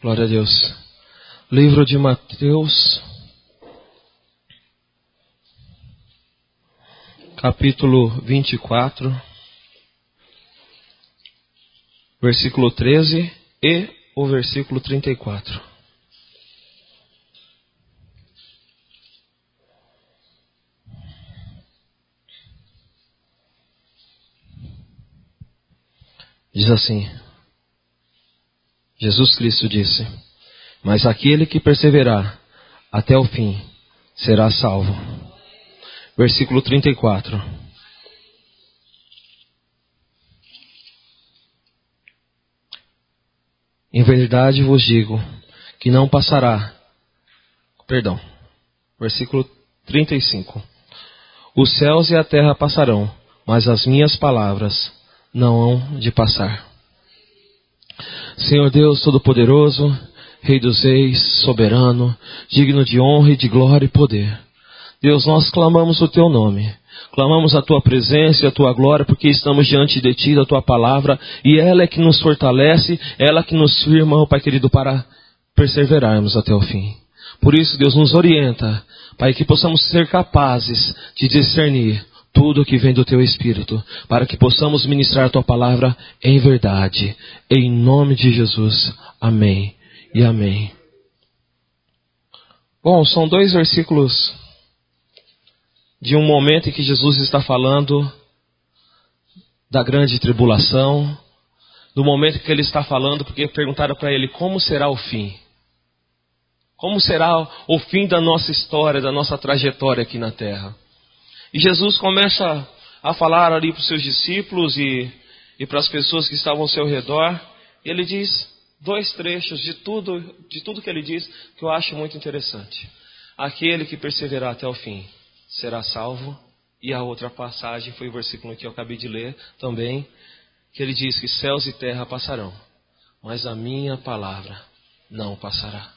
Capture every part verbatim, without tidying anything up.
Glória a Deus. Livro de Mateus, capítulo vinte e quatro, versículo treze e o versículo trinta e quatro. Diz assim: Jesus Cristo disse: mas aquele que perseverar até o fim será salvo. Versículo trinta e quatro. Em verdade vos digo que não passará. Perdão. Versículo trinta e cinco. Os céus e a terra passarão, mas as minhas palavras não hão de passar. Senhor Deus Todo-Poderoso, Rei dos Reis, soberano, digno de honra e de glória e poder. Deus, nós clamamos o Teu nome, clamamos a Tua presença e a Tua glória, porque estamos diante de Ti, da Tua palavra, e ela é que nos fortalece, ela é que nos firma, ó Pai querido, para perseverarmos até o fim. Por isso, Deus, nos orienta, Pai, que possamos ser capazes de discernir tudo que vem do Teu Espírito, para que possamos ministrar a Tua palavra em verdade. Em nome de Jesus. Amém e amém. Bom, são dois versículos de um momento em que Jesus está falando da grande tribulação, do momento que Ele está falando, porque perguntaram para Ele como será o fim. Como será o fim da nossa história, da nossa trajetória aqui na terra. E Jesus começa a falar ali para os seus discípulos e, e para as pessoas que estavam ao seu redor. E Ele diz dois trechos de tudo, de tudo que Ele diz, que eu acho muito interessante. Aquele que perseverar até o fim será salvo. E a outra passagem foi o versículo que eu acabei de ler também, que Ele diz que céus e terra passarão, mas a minha palavra não passará.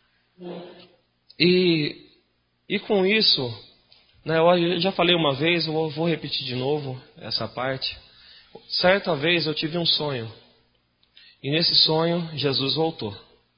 E, e com isso, né, eu já falei uma vez, eu vou repetir de novo essa parte. Certa vez eu tive um sonho. E nesse sonho, Jesus voltou.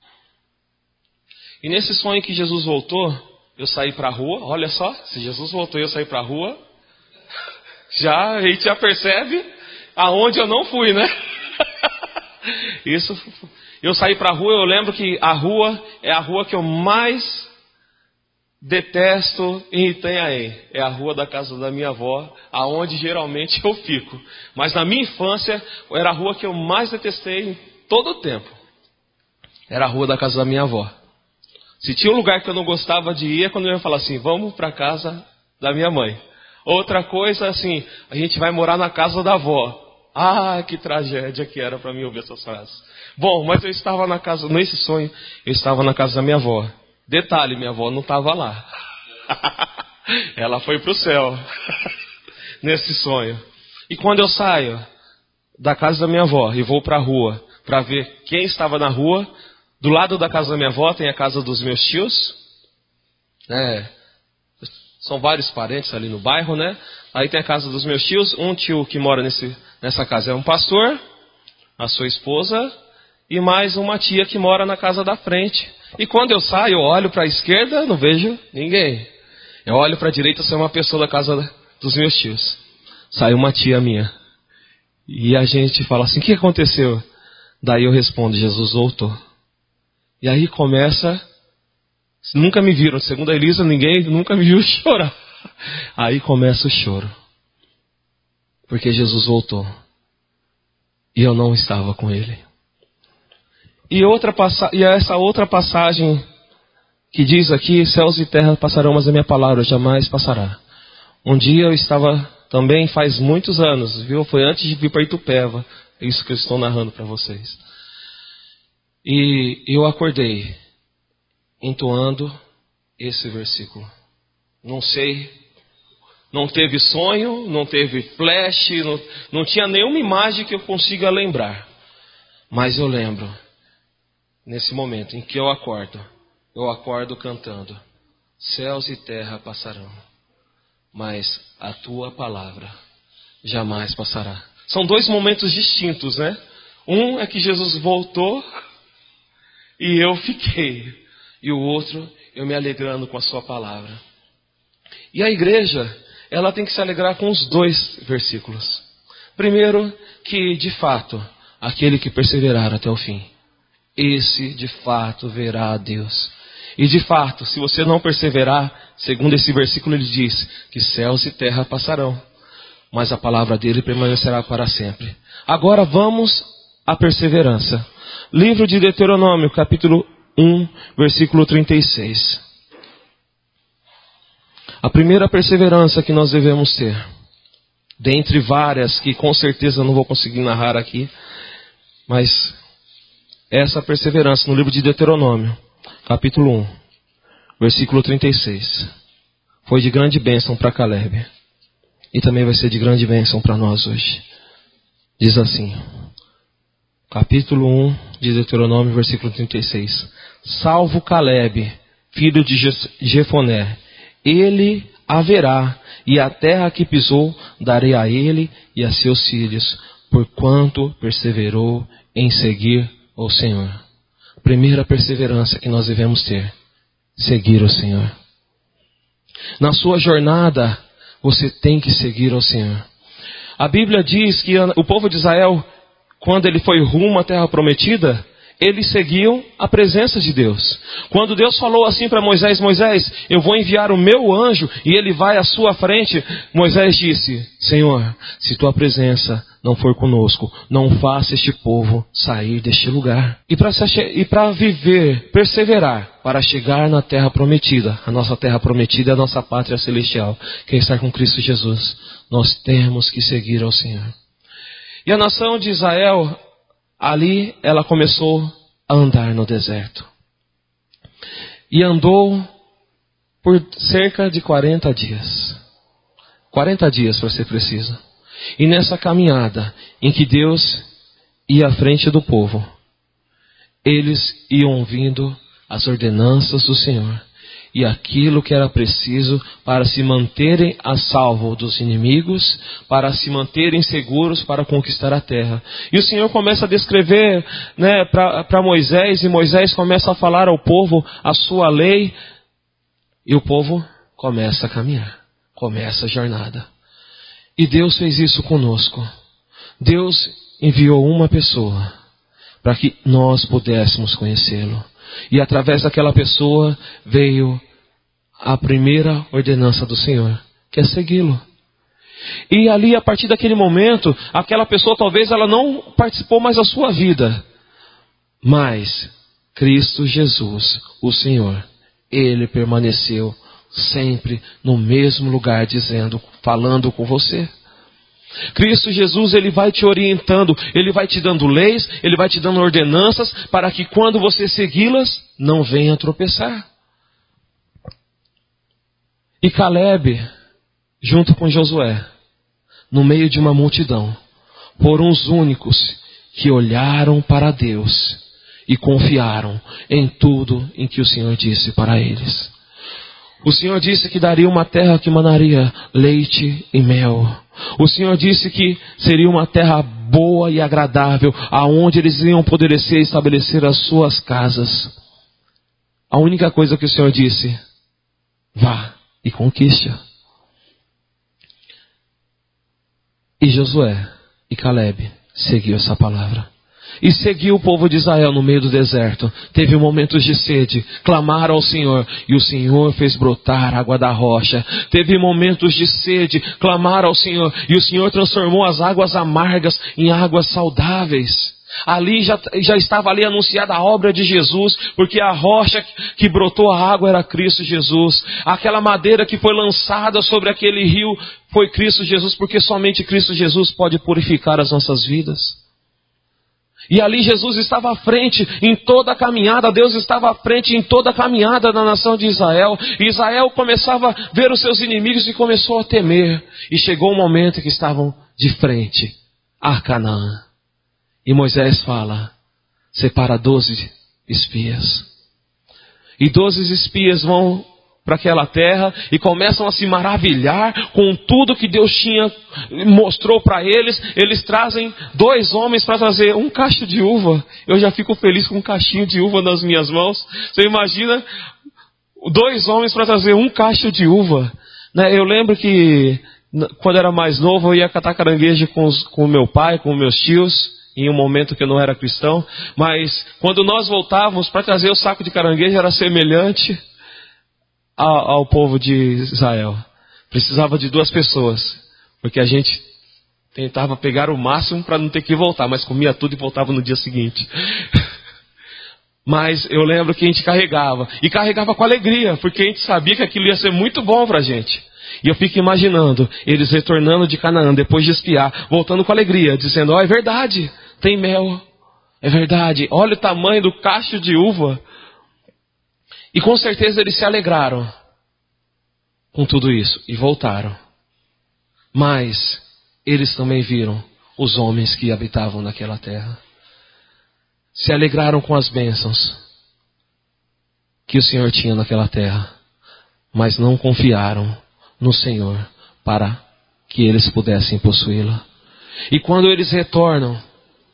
E nesse sonho que Jesus voltou, eu saí para a rua. Olha só, se Jesus voltou e eu saí para a rua, já, a gente já percebe aonde eu não fui, né? Isso, eu saí para a rua, eu lembro que a rua é a rua que eu mais detesto em Itanhaém. É a rua da casa da minha avó, aonde geralmente eu fico. Mas na minha infância, era a rua que eu mais detestei em todo o tempo. Era a rua da casa da minha avó. Se tinha um lugar que eu não gostava de ir, é quando eu ia falar assim, vamos para a casa da minha mãe. Outra coisa, assim, a gente vai morar na casa da avó. Ah, que tragédia que era para mim ouvir essas frases. Bom, mas eu estava na casa, nesse sonho, eu estava na casa da minha avó. Detalhe, minha avó não estava lá. Ela foi para o céu. Nesse sonho. E quando eu saio da casa da minha avó e vou para a rua, para ver quem estava na rua, do lado da casa da minha avó tem a casa dos meus tios. É, são vários parentes ali no bairro, né? Aí tem a casa dos meus tios. Um tio que mora nesse, nessa casa é um pastor, a sua esposa, e mais uma tia que mora na casa da frente. E quando eu saio, eu olho para a esquerda, não vejo ninguém. Eu olho para a direita, sou uma pessoa da casa dos meus tios. Sai uma tia minha. E a gente fala assim, o que aconteceu? Daí eu respondo, Jesus voltou. E aí começa, nunca me viram, segundo a Elisa, ninguém nunca me viu chorar. Aí começa o choro. Porque Jesus voltou. E eu não estava com Ele. E, outra passa... e essa outra passagem que diz aqui, céus e terra passarão, mas a minha palavra jamais passará. Um dia eu estava também, faz muitos anos, viu? Foi antes de vir para Itupeva, é isso que eu estou narrando para vocês. E eu acordei entoando esse versículo. Não sei, não teve sonho, não teve flash, não, não tinha nenhuma imagem que eu consiga lembrar. Mas eu lembro, nesse momento em que eu acordo, eu acordo cantando, céus e terra passarão, mas a tua palavra jamais passará. São dois momentos distintos, né? Um é que Jesus voltou, e eu fiquei. E o outro, eu me alegrando com a sua palavra. E a igreja, ela tem que se alegrar com os dois versículos. Primeiro, que de fato, aquele que perseverar até o fim, esse de fato verá a Deus. E de fato, se você não perseverar, segundo esse versículo ele diz, que céus e terra passarão, mas a palavra dele permanecerá para sempre. Agora vamos à perseverança. Livro de Deuteronômio, capítulo um, versículo trinta e seis. A primeira perseverança que nós devemos ter, dentre várias que com certeza eu não vou conseguir narrar aqui, mas essa perseverança no livro de Deuteronômio, capítulo um, versículo trinta e seis, foi de grande bênção para Caleb. E também vai ser de grande bênção para nós hoje. Diz assim, capítulo um de Deuteronômio, versículo trinta e seis. Salvo Caleb, filho de Jefoné, ele haverá, e a terra que pisou darei a ele e a seus filhos, porquanto perseverou em seguir o Senhor. Primeira perseverança que nós devemos ter, seguir o Senhor. Na sua jornada, você tem que seguir ao Senhor. A Bíblia diz que o povo de Israel, quando ele foi rumo à terra prometida, eles seguiam a presença de Deus. Quando Deus falou assim para Moisés, Moisés, eu vou enviar o meu anjo e ele vai à sua frente, Moisés disse, Senhor, se tua presença não for conosco, não faça este povo sair deste lugar. E para e para viver, perseverar, para chegar na terra prometida, a nossa terra prometida é a nossa pátria celestial, que é estar com Cristo Jesus, nós temos que seguir ao Senhor. E a nação de Israel, ali ela começou a andar no deserto. E andou por cerca de quarenta dias. quarenta dias para ser preciso. E nessa caminhada em que Deus ia à frente do povo, eles iam ouvindo as ordenanças do Senhor e aquilo que era preciso para se manterem a salvo dos inimigos, para se manterem seguros para conquistar a terra. E o Senhor começa a descrever, né, para Moisés, e Moisés começa a falar ao povo a sua lei, e o povo começa a caminhar, começa a jornada. E Deus fez isso conosco. Deus enviou uma pessoa para que nós pudéssemos conhecê-lo. E através daquela pessoa veio a primeira ordenança do Senhor, que é segui-lo. E ali, a partir daquele momento, aquela pessoa talvez ela não participou mais da sua vida. Mas Cristo Jesus, o Senhor, Ele permaneceu sempre no mesmo lugar, dizendo, falando com você. Cristo Jesus, Ele vai te orientando, Ele vai te dando leis, Ele vai te dando ordenanças, para que quando você segui-las, não venha tropeçar. E Caleb, junto com Josué, no meio de uma multidão, foram os únicos que olharam para Deus e confiaram em tudo em que o Senhor disse para eles. O Senhor disse que daria uma terra que manaria leite e mel. O Senhor disse que seria uma terra boa e agradável, aonde eles iam poder descer e estabelecer as suas casas. A única coisa que o Senhor disse, vá e conquiste. E Josué e Caleb seguiu essa palavra. E seguiu o povo de Israel no meio do deserto. Teve momentos de sede, clamaram ao Senhor, e o Senhor fez brotar água da rocha. Teve momentos de sede, clamaram ao Senhor, e o Senhor transformou as águas amargas em águas saudáveis. Ali já, já estava ali anunciada a obra de Jesus, porque a rocha que brotou a água era Cristo Jesus. Aquela madeira que foi lançada sobre aquele rio foi Cristo Jesus, porque somente Cristo Jesus pode purificar as nossas vidas. E ali Jesus estava à frente em toda a caminhada, Deus estava à frente em toda a caminhada da nação de Israel. E Israel começava a ver os seus inimigos e começou a temer. E chegou um momento em que estavam de frente a Canaã. E Moisés fala, separa doze espias. E doze espias vão para aquela terra e começam a se maravilhar com tudo que Deus tinha, mostrou para eles. Eles trazem dois homens para trazer um cacho de uva. Eu já fico feliz com um cachinho de uva nas minhas mãos. Você imagina dois homens para trazer um cacho de uva, né? Eu lembro que quando era mais novo eu ia catar caranguejo com, os, com meu pai, com meus tios, em um momento que eu não era cristão. Mas quando nós voltávamos para trazer o saco de caranguejo era semelhante ao, ao povo de Israel. Precisava de duas pessoas, porque a gente tentava pegar o máximo para não ter que voltar, mas comia tudo e voltava no dia seguinte. Mas eu lembro que a gente carregava, e carregava com alegria, porque a gente sabia que aquilo ia ser muito bom para a gente. E eu fico imaginando eles retornando de Canaã, depois de espiar, voltando com alegria, dizendo: ó, oh, é verdade, tem mel, é verdade, olha o tamanho do cacho de uva. E com certeza eles se alegraram com tudo isso e voltaram. Mas eles também viram os homens que habitavam naquela terra. Se alegraram com as bênçãos que o Senhor tinha naquela terra, mas não confiaram no Senhor para que eles pudessem possuí-la. E quando eles retornam,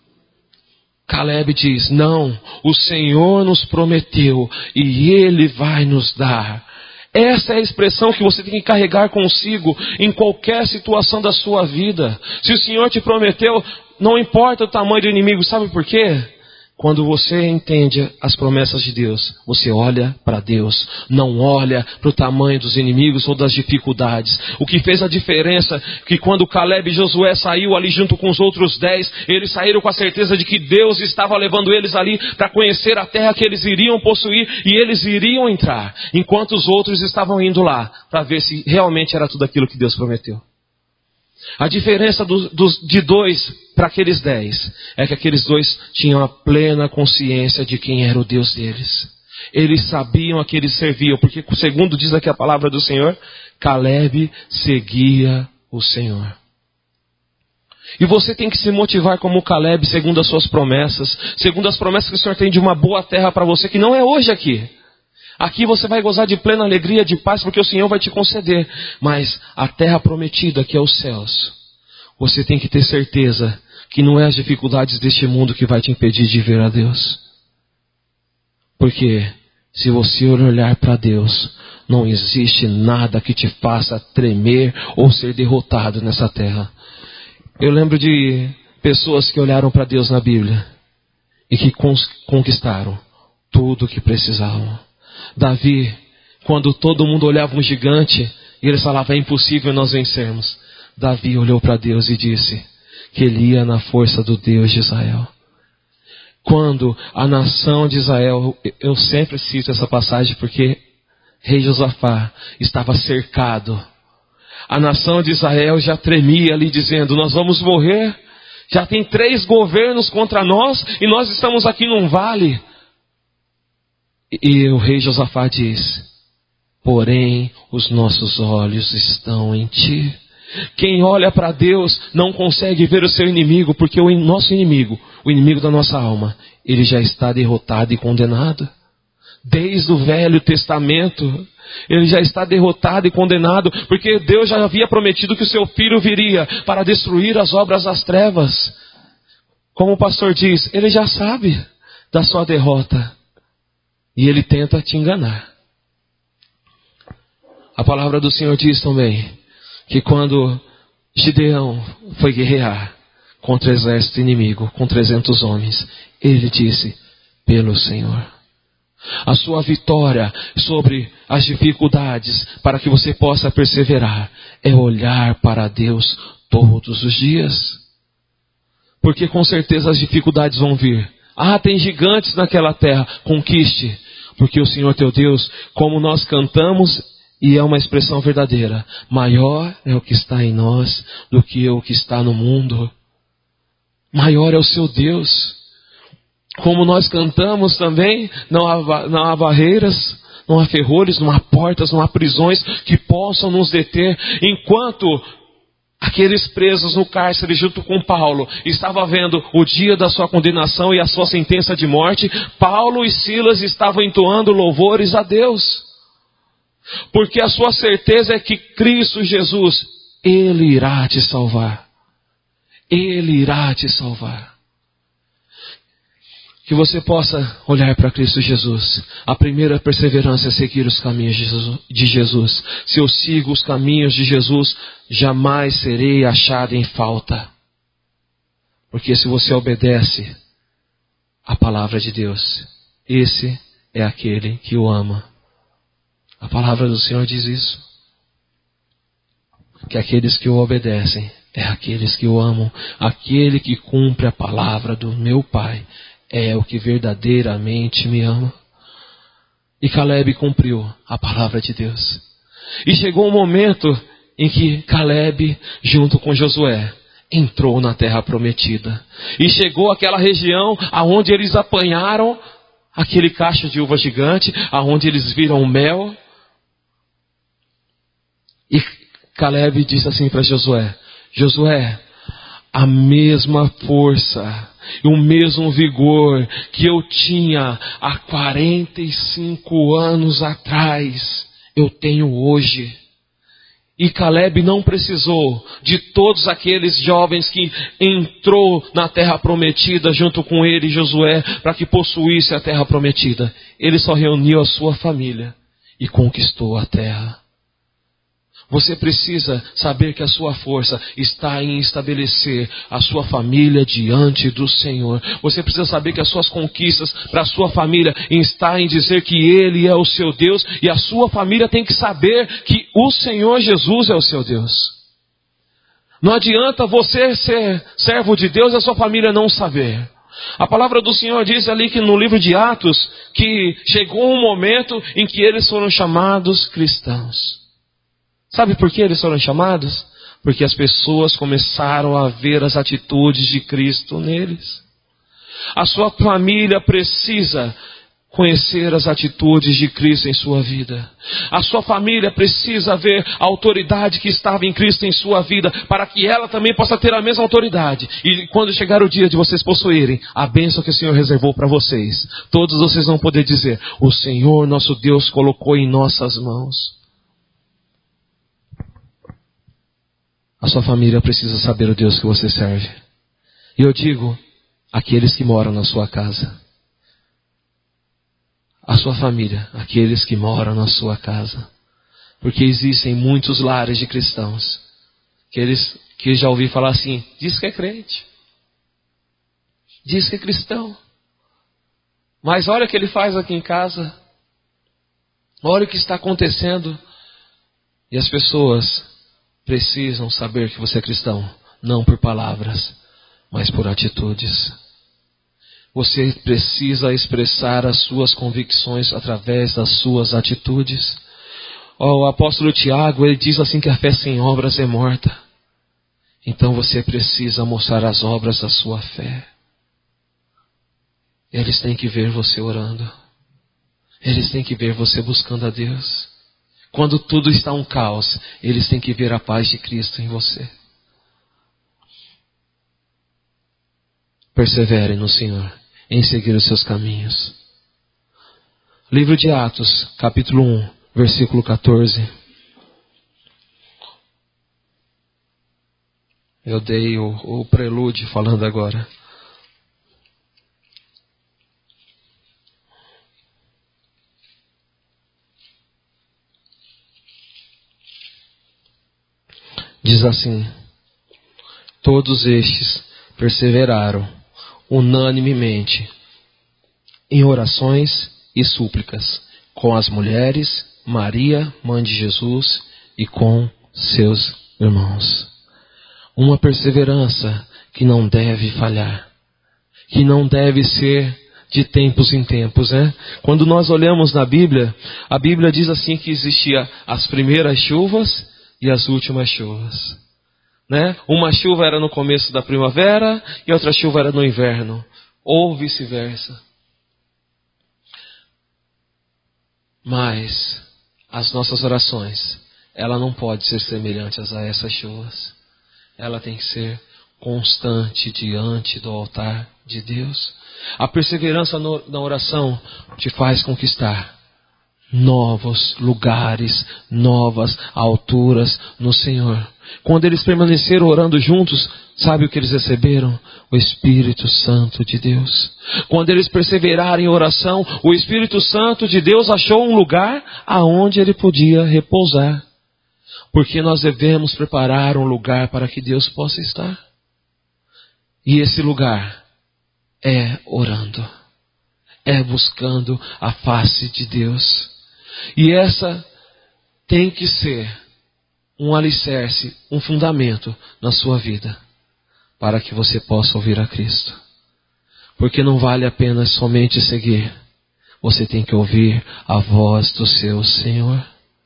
Caleb diz: não, o Senhor nos prometeu e Ele vai nos dar. Essa é a expressão que você tem que carregar consigo em qualquer situação da sua vida. Se o Senhor te prometeu, não importa o tamanho do inimigo, sabe por quê? Quando você entende as promessas de Deus, você olha para Deus, não olha para o tamanho dos inimigos ou das dificuldades. O que fez a diferença é que quando Caleb e Josué saiu ali junto com os outros dez, eles saíram com a certeza de que Deus estava levando eles ali para conhecer a terra que eles iriam possuir e eles iriam entrar, enquanto os outros estavam indo lá para ver se realmente era tudo aquilo que Deus prometeu. A diferença do, do, de dois para aqueles dez é que aqueles dois tinham a plena consciência de quem era o Deus deles. Eles sabiam a que eles serviam, porque segundo diz aqui a palavra do Senhor, Caleb seguia o Senhor. E você tem que se motivar como Caleb segundo as suas promessas, segundo as promessas que o Senhor tem de uma boa terra para você, que não é hoje aqui. Aqui você vai gozar de plena alegria, de paz, porque o Senhor vai te conceder. Mas a terra prometida, que é os céus, você tem que ter certeza que não é as dificuldades deste mundo que vai te impedir de ver a Deus. Porque se você olhar para Deus, não existe nada que te faça tremer ou ser derrotado nessa terra. Eu lembro de pessoas que olharam para Deus na Bíblia e que conquistaram tudo o que precisavam. Davi, quando todo mundo olhava um gigante e eles falavam: é impossível nós vencermos, Davi olhou para Deus e disse que ele ia na força do Deus de Israel. Quando a nação de Israel, eu sempre cito essa passagem porque rei Josafá estava cercado. A nação de Israel já tremia ali dizendo: nós vamos morrer, já tem três governos contra nós e nós estamos aqui num vale. E o rei Josafá diz: porém os nossos olhos estão em ti. Quem olha para Deus não consegue ver o seu inimigo, porque o nosso inimigo, o inimigo da nossa alma, ele já está derrotado e condenado. Desde o Velho Testamento, ele já está derrotado e condenado, porque Deus já havia prometido que o seu filho viria para destruir as obras das trevas. Como o pastor diz, ele já sabe da sua derrota. E ele tenta te enganar. A palavra do Senhor diz também que quando Gideão foi guerrear contra o exército inimigo, com trezentos homens, ele disse: pelo Senhor. A sua vitória sobre as dificuldades, para que você possa perseverar, é olhar para Deus todos os dias. Porque com certeza as dificuldades vão vir. Ah, tem gigantes naquela terra, conquiste. Porque o Senhor teu Deus, como nós cantamos, e é uma expressão verdadeira, maior é o que está em nós do que o que está no mundo. Maior é o seu Deus. Como nós cantamos também, não há, não há barreiras, não há ferrolhos, não há portas, não há prisões que possam nos deter. Enquanto aqueles presos no cárcere junto com Paulo estavam vendo o dia da sua condenação e a sua sentença de morte, Paulo e Silas estavam entoando louvores a Deus. Porque a sua certeza é que Cristo Jesus, Ele irá te salvar. Ele irá te salvar. Que você possa olhar para Cristo Jesus. A primeira perseverança é seguir os caminhos de Jesus. Se eu sigo os caminhos de Jesus, jamais serei achado em falta. Porque se você obedece a palavra de Deus, esse é aquele que o ama. A palavra do Senhor diz isso. Que aqueles que o obedecem é aqueles que o amam. Aquele que cumpre a palavra do meu Pai é o que verdadeiramente me ama. E Caleb cumpriu a palavra de Deus. E chegou um momento em que Caleb, junto com Josué, entrou na terra prometida. E chegou àquela região aonde eles apanharam aquele cacho de uva gigante, aonde eles viram mel. E Caleb disse assim para Josué: Josué, a mesma força e o mesmo vigor que eu tinha há quarenta e cinco anos atrás, eu tenho hoje. E Caleb não precisou de todos aqueles jovens que entrou na terra prometida junto com ele, Josué, para que possuísse a terra prometida. Ele só reuniu a sua família e conquistou a terra. Você precisa saber que a sua força está em estabelecer a sua família diante do Senhor. Você precisa saber que as suas conquistas para a sua família está em dizer que Ele é o seu Deus. E a sua família tem que saber que o Senhor Jesus é o seu Deus. Não adianta você ser servo de Deus e a sua família não saber. A palavra do Senhor diz ali que no livro de Atos que chegou um momento em que eles foram chamados cristãos. Sabe por que eles foram chamados? Porque as pessoas começaram a ver as atitudes de Cristo neles. A sua família precisa conhecer as atitudes de Cristo em sua vida. A sua família precisa ver a autoridade que estava em Cristo em sua vida, para que ela também possa ter a mesma autoridade. E quando chegar o dia de vocês possuírem a bênção que o Senhor reservou para vocês, todos vocês vão poder dizer: o Senhor nosso Deus colocou em nossas mãos. A sua família precisa saber o Deus que você serve. E eu digo, aqueles que moram na sua casa. A sua família, aqueles que moram na sua casa. Porque existem muitos lares de cristãos que eles que já ouvi falar assim: diz que é crente, diz que é cristão, mas olha o que ele faz aqui em casa, olha o que está acontecendo. E as pessoas precisam saber que você é cristão, não por palavras, mas por atitudes. Você precisa expressar as suas convicções através das suas atitudes. Oh, o apóstolo Tiago, ele diz assim que a fé sem obras é morta. Então você precisa mostrar as obras da sua fé. Eles têm que ver você orando. Eles têm que ver você buscando a Deus. Quando tudo está um caos, eles têm que ver a paz de Cristo em você. Persevere no Senhor, em seguir os seus caminhos. Livro de Atos, capítulo um, versículo quatorze. Eu dei o, o prelúdio falando agora. Diz assim: todos estes perseveraram unanimemente em orações e súplicas com as mulheres, Maria, mãe de Jesus, e com seus irmãos. Uma perseverança que não deve falhar, que não deve ser de tempos em tempos, né? Quando nós olhamos na Bíblia, a Bíblia diz assim que existia as primeiras chuvas e as últimas chuvas, né? Uma chuva era no começo da primavera e outra chuva era no inverno, ou vice-versa. Mas as nossas orações, ela não pode ser semelhantes a essas chuvas. Ela tem que ser constante diante do altar de Deus. A perseverança no, na oração te faz conquistar. novos lugares, novas alturas no Senhor. Quando eles permaneceram orando juntos, sabe o que eles receberam? O Espírito Santo de Deus. Quando eles perseveraram em oração, o Espírito Santo de Deus achou um lugar aonde ele podia repousar. Porque nós devemos preparar um lugar para que Deus possa estar. E esse lugar é orando. É buscando a face de Deus. E essa tem que ser um alicerce, um fundamento na sua vida, para que você possa ouvir a Cristo. Porque não vale a pena somente seguir. Você tem que ouvir a voz do seu Senhor.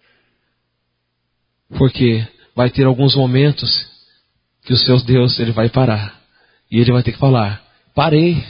Porque vai ter alguns momentos que o seu Deus ele vai parar. E ele vai ter que falar, parei.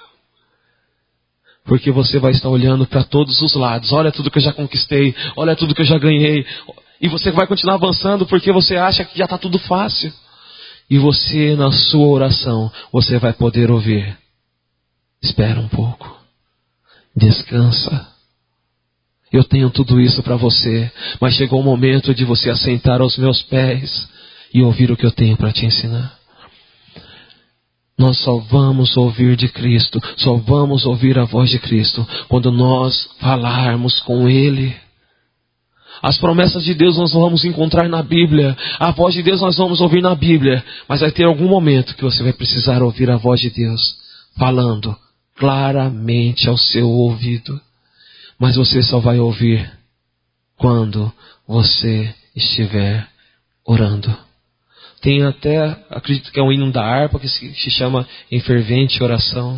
Porque você vai estar olhando para todos os lados. Olha tudo que eu já conquistei. Olha tudo que eu já ganhei. E você vai continuar avançando porque você acha que já está tudo fácil. E você, na sua oração, você vai poder ouvir. Espera um pouco. Descansa. Eu tenho tudo isso para você. Mas chegou o momento de você assentar aos meus pés e ouvir o que eu tenho para te ensinar. Nós só vamos ouvir de Cristo, só vamos ouvir a voz de Cristo quando nós falarmos com Ele. As promessas de Deus nós vamos encontrar na Bíblia, a voz de Deus nós vamos ouvir na Bíblia, mas vai ter algum momento que você vai precisar ouvir a voz de Deus falando claramente ao seu ouvido. Mas você só vai ouvir quando você estiver orando. Tem até, acredito que é um hino da harpa que se, se chama Em Fervente Oração.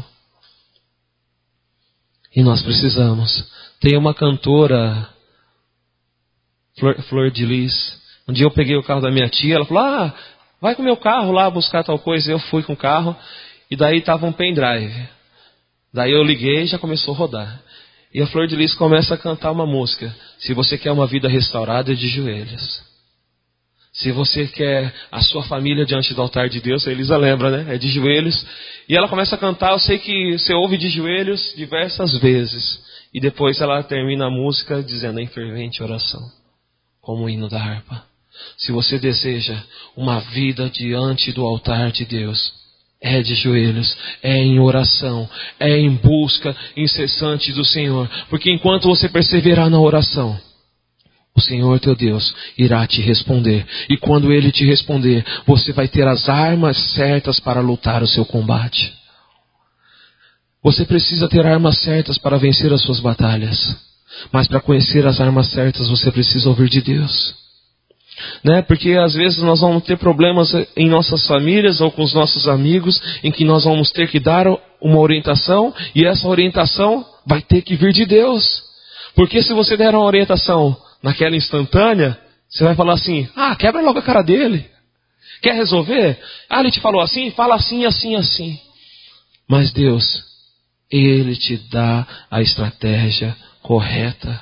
E nós precisamos. Tem uma cantora, Flor, Flor de Lis. Um dia eu peguei o carro da minha tia, ela falou, ah, vai com o meu carro lá buscar tal coisa. Eu fui com o carro e daí estava um pendrive. Daí eu liguei e já começou a rodar. E a Flor de Lis começa a cantar uma música. Se você quer uma vida restaurada, é de joelhos. Se você quer a sua família diante do altar de Deus, a Elisa lembra, né? É de joelhos. E ela começa a cantar, eu sei que você ouve de joelhos diversas vezes. E depois ela termina a música dizendo em fervente oração, como o hino da harpa. Se você deseja uma vida diante do altar de Deus, é de joelhos, é em oração, é em busca incessante do Senhor. Porque enquanto você perseverar na oração, o Senhor teu Deus irá te responder. E quando Ele te responder, você vai ter as armas certas para lutar o seu combate. Você precisa ter armas certas para vencer as suas batalhas. Mas para conhecer as armas certas, você precisa ouvir de Deus. Né? Porque às vezes nós vamos ter problemas em nossas famílias ou com os nossos amigos, em que nós vamos ter que dar uma orientação, e essa orientação vai ter que vir de Deus. Porque se você der uma orientação naquela instantânea, você vai falar assim, ah, quebra logo a cara dele. Quer resolver? Ah, ele te falou assim? Fala assim, assim, assim. Mas Deus, Ele te dá a estratégia correta.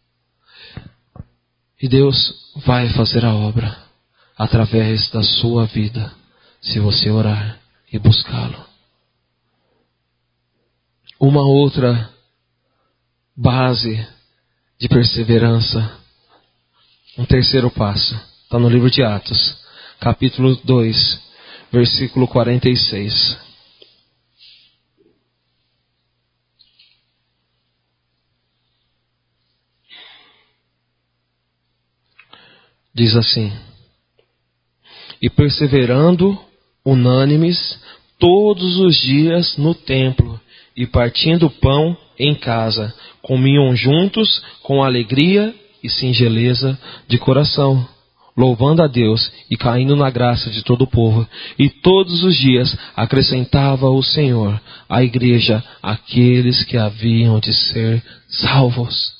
E Deus vai fazer a obra através da sua vida, se você orar e buscá-lo. Uma outra base de perseverança, um terceiro passo, está no livro de Atos, capítulo dois, versículo quarenta e seis. Diz assim: e perseverando unânimes todos os dias no templo, e partindo o pão em casa, comiam juntos com alegria e singeleza de coração, louvando a Deus e caindo na graça de todo o povo. E todos os dias acrescentava o Senhor à igreja aqueles que haviam de ser salvos.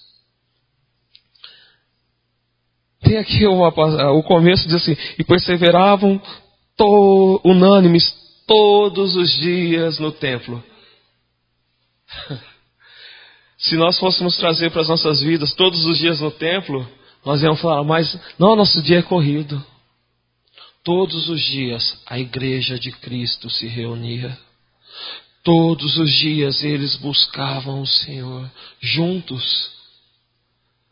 Tem aqui uma, o começo diz assim, e perseveravam to, unânimes todos os dias no templo. Se nós fôssemos trazer para as nossas vidas todos os dias no templo, nós íamos falar, mas não, nosso dia é corrido. Todos os dias a igreja de Cristo se reunia. Todos os dias eles buscavam o Senhor juntos.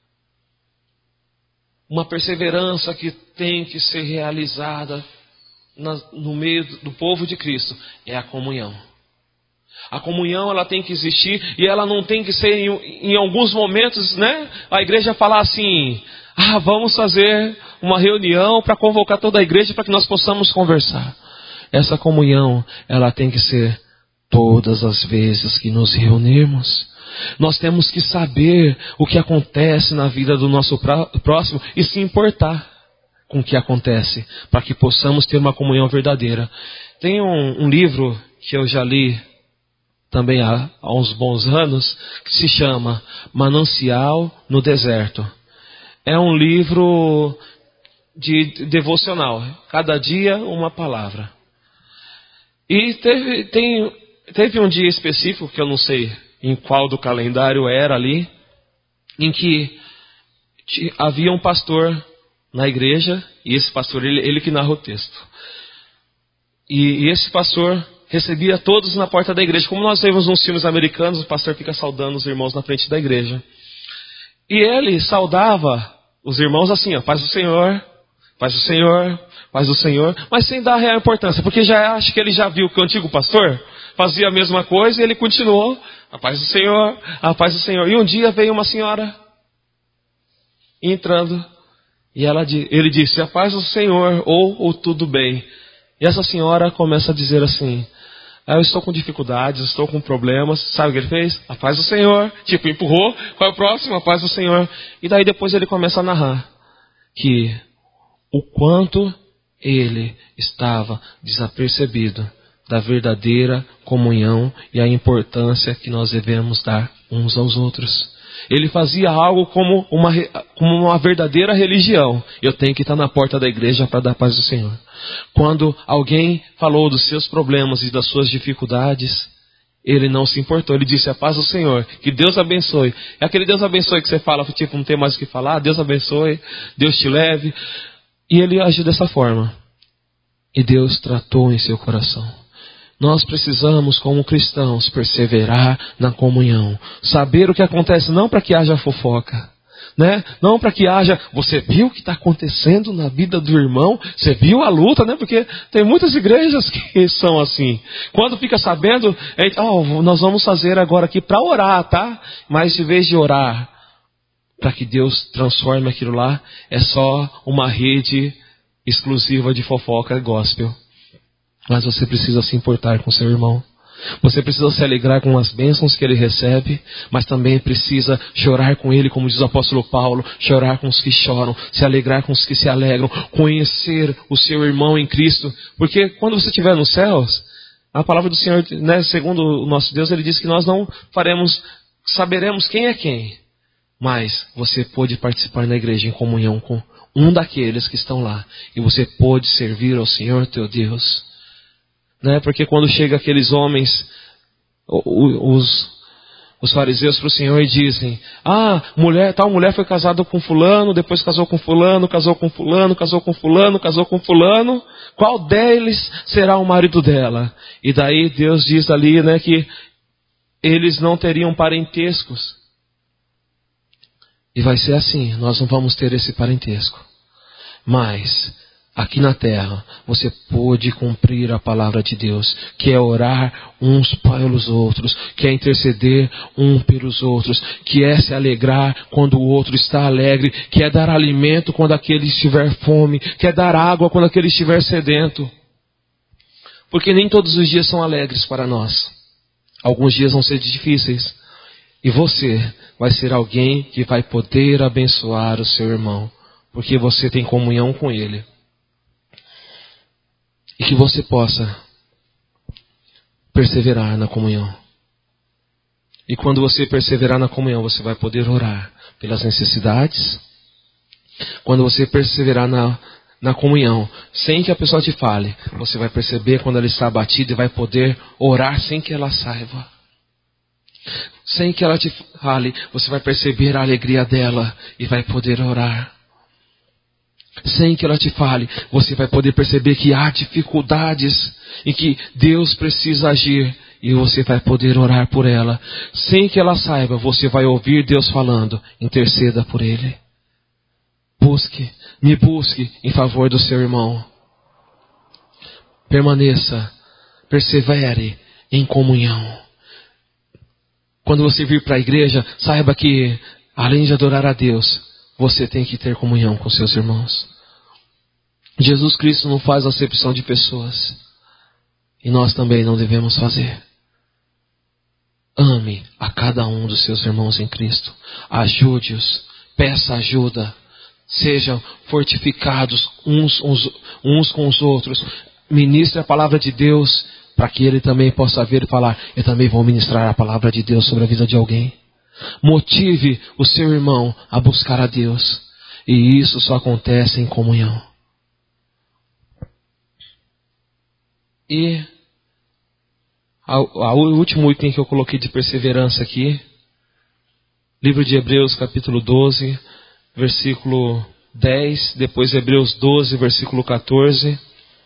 uma perseverança que tem que ser realizada na, no meio do povo de Cristo é a comunhão. A comunhão, ela tem que existir e ela não tem que ser em, em alguns momentos, né? A igreja falar assim, ah, vamos fazer uma reunião para convocar toda a igreja para que nós possamos conversar. Essa comunhão, ela tem que ser todas as vezes que nos reunirmos. Nós temos que saber o que acontece na vida do nosso próximo e se importar com o que acontece, para que possamos ter uma comunhão verdadeira. Tem um, um livro que eu já li também há, há uns bons anos, que se chama Manancial no Deserto. É um livro de devocional, cada dia uma palavra. E teve, tem, teve um dia específico, que eu não sei em qual do calendário era ali, em que havia um pastor na igreja, e esse pastor, ele, ele que narra o texto. E, e esse pastor recebia todos na porta da igreja. Como nós vemos nos filmes americanos, o pastor fica saudando os irmãos na frente da igreja. E ele saudava os irmãos assim, ó, paz do Senhor, paz do Senhor, paz do Senhor, mas sem dar real importância, porque já acho que ele já viu que o antigo pastor fazia a mesma coisa e ele continuou, a paz do Senhor, a paz do Senhor. E um dia veio uma senhora entrando e ela, ele disse, a paz do Senhor, ou, ou tudo bem. E essa senhora começa a dizer assim, ah, eu estou com dificuldades, estou com problemas. Sabe o que ele fez? A paz do Senhor. Tipo, empurrou. Qual é o próximo? A paz do Senhor. E daí depois ele começa a narrar que o quanto ele estava desapercebido da verdadeira comunhão e a importância que nós devemos dar uns aos outros. Ele fazia algo como uma, como uma verdadeira religião. Eu tenho que estar na porta da igreja para dar a paz do Senhor. Quando alguém falou dos seus problemas e das suas dificuldades, ele não se importou. Ele disse, a paz do Senhor, que Deus abençoe. É aquele Deus abençoe que você fala, tipo, não tem mais o que falar. Deus abençoe, Deus te leve. E ele agiu dessa forma. E Deus tratou em seu coração. Nós precisamos, como cristãos, perseverar na comunhão. Saber o que acontece, não para que haja fofoca. Né? Não para que haja, você viu o que está acontecendo na vida do irmão? Você viu a luta, né? Porque tem muitas igrejas que são assim. Quando fica sabendo, é, oh, nós vamos fazer agora aqui para orar, tá? Mas em vez de orar para que Deus transforme aquilo lá, é só uma rede exclusiva de fofoca gospel. Mas você precisa se importar com seu irmão. Você precisa se alegrar com as bênçãos que ele recebe, mas também precisa chorar com ele, como diz o apóstolo Paulo, chorar com os que choram, se alegrar com os que se alegram, conhecer o seu irmão em Cristo. Porque quando você estiver nos céus, a palavra do Senhor, né, segundo o nosso Deus, ele diz que nós não faremos, saberemos quem é quem, mas você pode participar na igreja em comunhão com um daqueles que estão lá, e você pode servir ao Senhor teu Deus. Né? Porque quando chega aqueles homens, os, os fariseus para o Senhor e dizem, ah, mulher, tal mulher foi casada com fulano, depois casou com fulano, casou com fulano, casou com fulano, casou com fulano, qual deles será o marido dela? E daí Deus diz ali, né, que eles não teriam parentescos. E vai ser assim, nós não vamos ter esse parentesco. Mas aqui na terra, você pode cumprir a palavra de Deus, que é orar uns pelos outros, que é interceder um pelos outros, que é se alegrar quando o outro está alegre, que é dar alimento quando aquele estiver fome, que é dar água quando aquele estiver sedento. Porque nem todos os dias são alegres para nós. Alguns dias vão ser difíceis. E você vai ser alguém que vai poder abençoar o seu irmão, porque você tem comunhão com ele. E que você possa perseverar na comunhão. E quando você perseverar na comunhão, você vai poder orar pelas necessidades. Quando você perseverar na, na comunhão, sem que a pessoa te fale, você vai perceber quando ela está abatida e vai poder orar sem que ela saiba. Sem que ela te fale, você vai perceber a alegria dela e vai poder orar. Sem que ela te fale, você vai poder perceber que há dificuldades e que Deus precisa agir e você vai poder orar por ela. Sem que ela saiba, você vai ouvir Deus falando, interceda por ele. Busque busque, me busque em favor do seu irmão. Permaneça, persevere em comunhão. Quando você vir para a igreja, saiba que, além de adorar a Deus, você tem que ter comunhão com seus irmãos. Jesus Cristo não faz acepção de pessoas. E nós também não devemos fazer. Ame a cada um dos seus irmãos em Cristo. Ajude-os. Peça ajuda. Sejam fortificados uns, uns, uns com os outros. Ministre a palavra de Deus para que ele também possa ver e falar: eu também vou ministrar a palavra de Deus sobre a vida de alguém. Motive o seu irmão a buscar a Deus. E isso só acontece em comunhão. E o último item que eu coloquei de perseverança aqui, livro de Hebreus capítulo doze, versículo dez, depois Hebreus doze, versículo quatorze.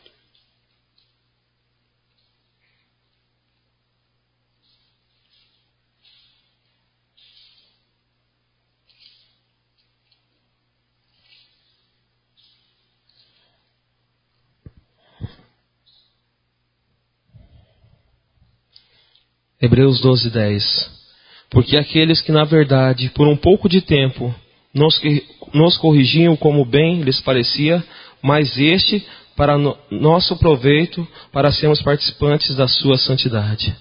Hebreus doze, dez. Porque aqueles que na verdade, por um pouco de tempo, nos, nos corrigiam como bem lhes parecia, mas este para no, nosso proveito, para sermos participantes da sua santidade.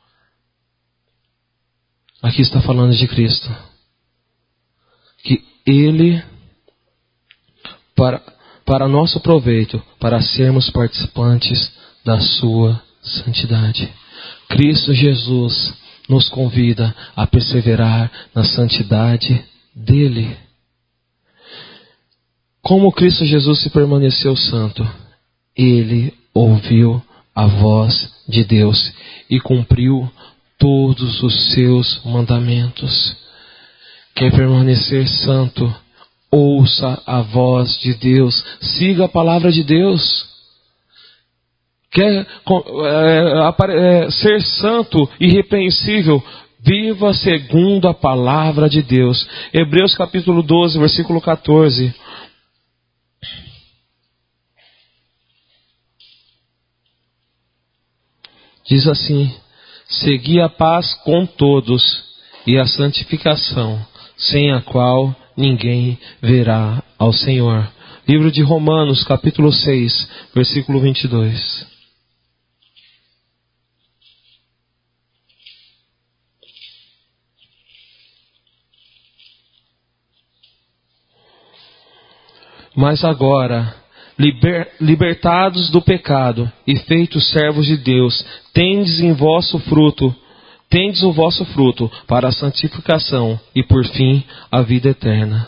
Aqui está falando de Cristo. Que Ele, para, para nosso proveito, para sermos participantes da sua santidade. Cristo Jesus nos convida a perseverar na santidade dele. Como Cristo Jesus se permaneceu santo, ele ouviu a voz de Deus e cumpriu todos os seus mandamentos. Quer permanecer santo? Ouça a voz de Deus, siga a palavra de Deus. Quer é, é, ser santo, irrepreensível, viva segundo a palavra de Deus. Hebreus capítulo doze, versículo quatorze. Diz assim: segui a paz com todos e a santificação, sem a qual ninguém verá ao Senhor. Livro de Romanos capítulo seis, versículo vinte e dois. Mas agora, liber, libertados do pecado e feitos servos de Deus, tendes em vosso fruto, tendes o vosso fruto para a santificação e por fim a vida eterna.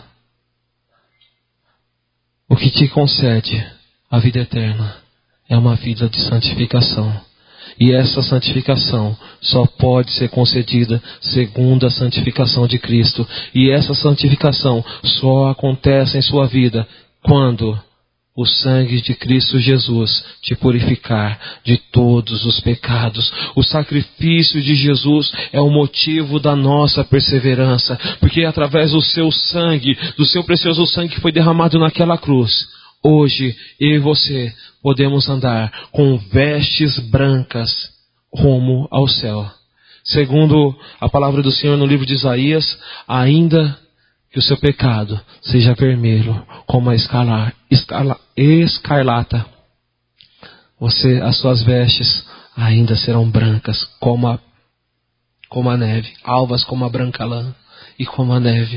O que te concede a vida eterna é uma vida de santificação. E essa santificação só pode ser concedida segundo a santificação de Cristo. E essa santificação só acontece em sua vida quando o sangue de Cristo Jesus te purificar de todos os pecados. O sacrifício de Jesus é o motivo da nossa perseverança, porque através do seu sangue, do seu precioso sangue que foi derramado naquela cruz, hoje eu e você podemos andar com vestes brancas rumo ao céu. Segundo a palavra do Senhor no livro de Isaías, ainda que o seu pecado seja vermelho como a escala, escala, escarlata, você, as suas vestes ainda serão brancas como a, como a neve, alvas como a branca lã e como a neve.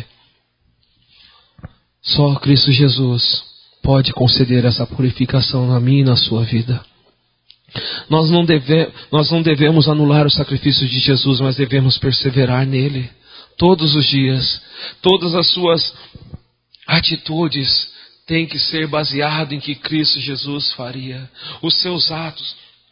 Só Cristo Jesus pode conceder essa purificação na minha e na sua vida. Nós não, deve, nós não devemos anular o sacrifício de Jesus, mas devemos perseverar nele. Todos os dias, todas as suas atitudes têm que ser baseadas em que Cristo Jesus faria. Os seus atos,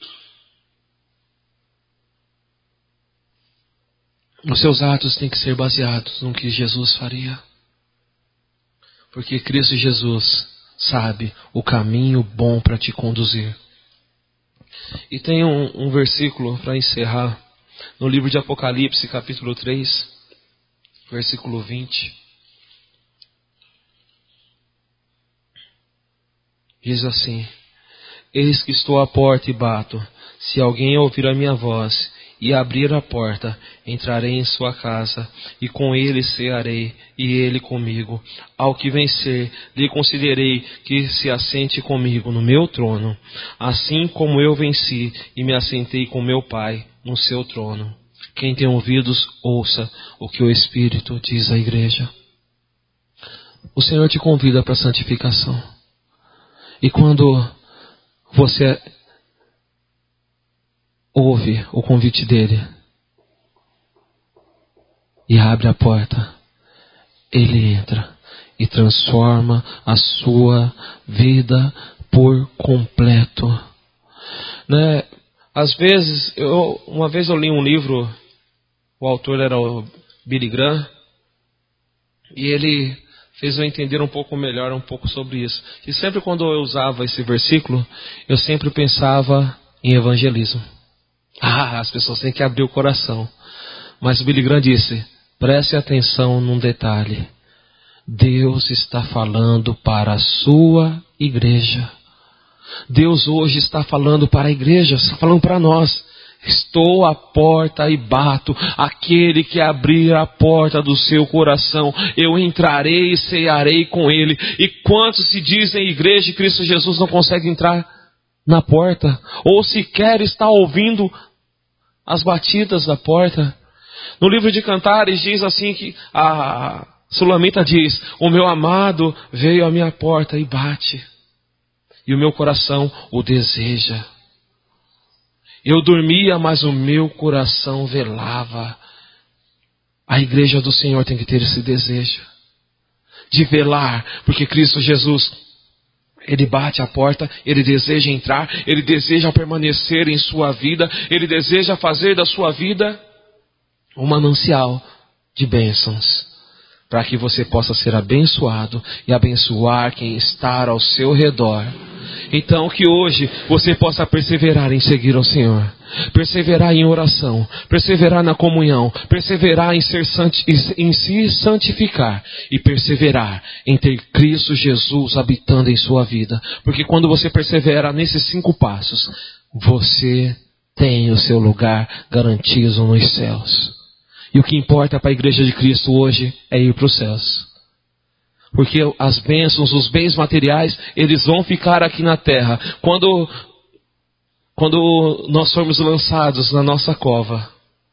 os seus atos têm que ser baseados no que Jesus faria. Porque Cristo Jesus sabe o caminho bom para te conduzir. E tem um, um versículo para encerrar, no livro de Apocalipse, capítulo três. Versículo vinte. Diz assim: eis que estou à porta e bato. Se alguém ouvir a minha voz e abrir a porta, entrarei em sua casa, e com ele cearei, e ele comigo. Ao que vencer, lhe concederei que se assente comigo no meu trono, assim como eu venci e me assentei com meu Pai no seu trono. Quem tem ouvidos, ouça o que o Espírito diz à igreja. O Senhor te convida para a santificação. E quando você ouve o convite dele e abre a porta, ele entra e transforma a sua vida por completo. Né? Às vezes, eu, uma vez eu li um livro, o autor era o Billy Graham, e ele fez eu entender um pouco melhor um pouco sobre isso. E sempre quando eu usava esse versículo, eu sempre pensava em evangelismo. Ah, as pessoas têm que abrir o coração. Mas o Billy Graham disse: preste atenção num detalhe. Deus está falando para a sua igreja. Deus hoje está falando para a igreja, está falando para nós. Estou à porta e bato. Aquele que abrir a porta do seu coração, eu entrarei e cearei com ele. E quantos se dizem igreja de Cristo Jesus não conseguem entrar na porta, ou sequer está ouvindo as batidas da porta? No livro de Cantares diz assim que a Sulamita diz: o meu amado veio à minha porta e bate, e o meu coração o deseja. Eu dormia, mas o meu coração velava. A igreja do Senhor tem que ter esse desejo de velar, porque Cristo Jesus, Ele bate a porta, Ele deseja entrar, Ele deseja permanecer em sua vida, Ele deseja fazer da sua vida um manancial de bênçãos, para que você possa ser abençoado e abençoar quem está ao seu redor. Então que hoje você possa perseverar em seguir ao Senhor, perseverar em oração, perseverar na comunhão, perseverar em, ser santi- em se santificar e perseverar em ter Cristo Jesus habitando em sua vida. Porque quando você persevera nesses cinco passos, você tem o seu lugar garantido nos céus. E o que importa para a igreja de Cristo hoje é ir para os céus. Porque as bênçãos, os bens materiais, eles vão ficar aqui na terra. Quando, quando nós formos lançados na nossa cova,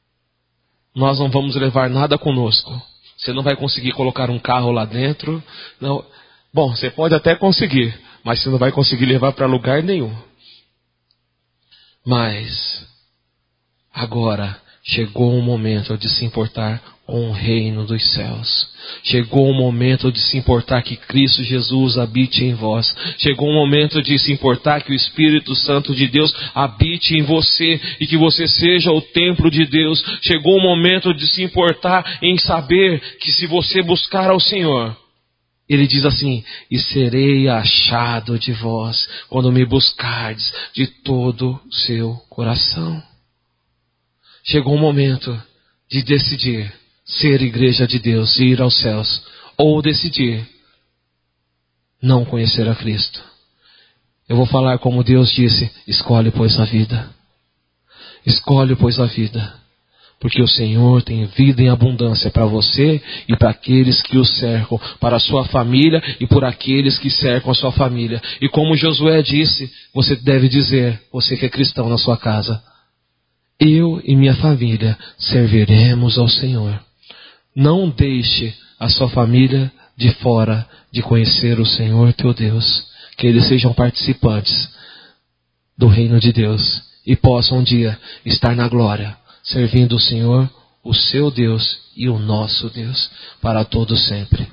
nós não vamos levar nada conosco. Você não vai conseguir colocar um carro lá dentro. Não. Bom, você pode até conseguir, mas você não vai conseguir levar para lugar nenhum. Mas agora chegou o momento de se importar com o reino dos céus. Chegou o momento de se importar que Cristo Jesus habite em vós. Chegou o momento de se importar que o Espírito Santo de Deus habite em você e que você seja o templo de Deus. Chegou o momento de se importar em saber que se você buscar ao Senhor, Ele diz assim: e serei achado de vós quando me buscardes de todo o seu coração. Chegou o momento de decidir ser igreja de Deus e ir aos céus, ou decidir não conhecer a Cristo. Eu vou falar como Deus disse: escolhe, pois, a vida. Escolhe, pois, a vida. Porque o Senhor tem vida em abundância para você e para aqueles que o cercam, para a sua família e por aqueles que cercam a sua família. E como Josué disse, você deve dizer, você que é cristão na sua casa: eu e minha família serviremos ao Senhor. Não deixe a sua família de fora de conhecer o Senhor teu Deus. Que eles sejam participantes do reino de Deus e possam um dia estar na glória, servindo o Senhor, o seu Deus e o nosso Deus, para todo sempre.